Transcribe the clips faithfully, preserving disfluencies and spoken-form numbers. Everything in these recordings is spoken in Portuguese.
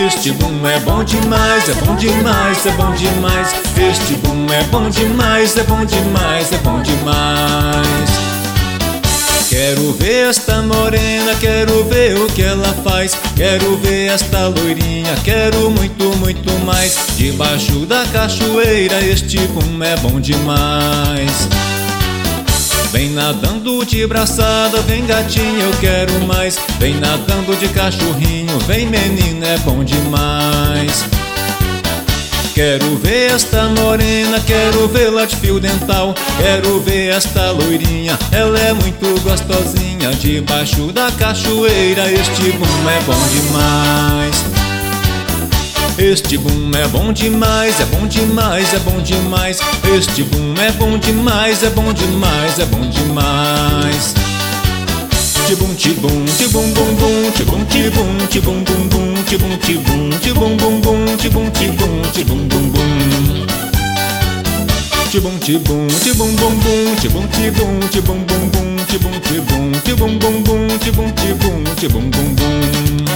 Este boom é bom demais, é bom demais, é bom demais. Este boom é bom demais, é bom demais, é bom demais. Quero ver esta morena, quero ver o que ela faz. Quero ver esta loirinha, quero muito, muito mais. Debaixo da cachoeira este boom é bom demais. Vem nadando de braçada, vem gatinha, eu quero mais. Vem nadando de cachorrinho, vem menina, é bom demais. Quero ver esta morena, quero vê-la de fio dental. Quero ver esta loirinha, ela é muito gostosinha. Debaixo da cachoeira este boom é bom demais. Este boom é bom demais, é bom demais, é bom demais. Este boom é bom demais, é bom demais, é bom demais. Tibum tibum, tibum bum bum, tibum tibum, tibum bum bum, tibum tibum, tibum bum bum, tibum tibum, tibum bum bum. Tibum tibum, tibum bum bum, tibum tibum, tibum bum bum, tibum tibum, tibum bum bum, tibum tibum, tibum bum bum.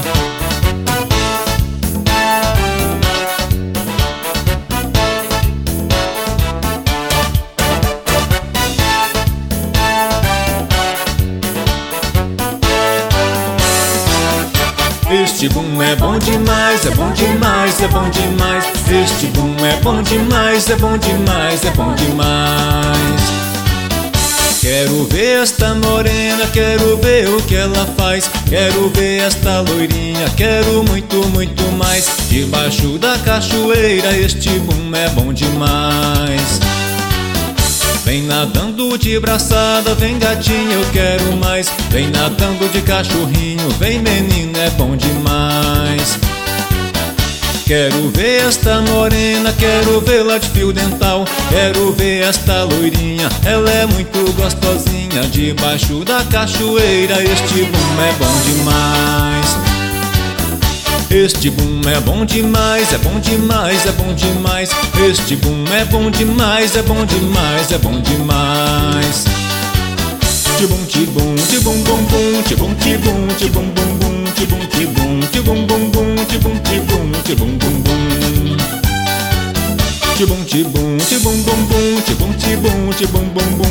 Este boom é bom demais, é bom demais, é bom demais. Este boom é bom demais, é bom demais, é bom demais. Quero ver esta morena, quero ver o que ela faz. Quero ver esta loirinha, quero muito, muito mais. Debaixo da cachoeira este boom é bom demais. Vem nadando de braçada, vem gatinha, eu quero mais. Vem nadando de cachorrinho, vem menina, é bom demais. Quero ver esta morena, quero vê-la de fio dental. Quero ver esta loirinha, ela é muito gostosinha. Debaixo da cachoeira este boom é bom demais. Este boom é bom demais, é bom demais, é bom demais. Este boom é bom demais, é bom demais, é bom demais. Tibum tibum, tibum bum bum, tibum tibum, tibum bum bum, tibum tibum, tibum bum bum, tibum tibum, tibum bum bum. Tibum tibum, tibum bum bum, tibum tibum, tibum bum bum.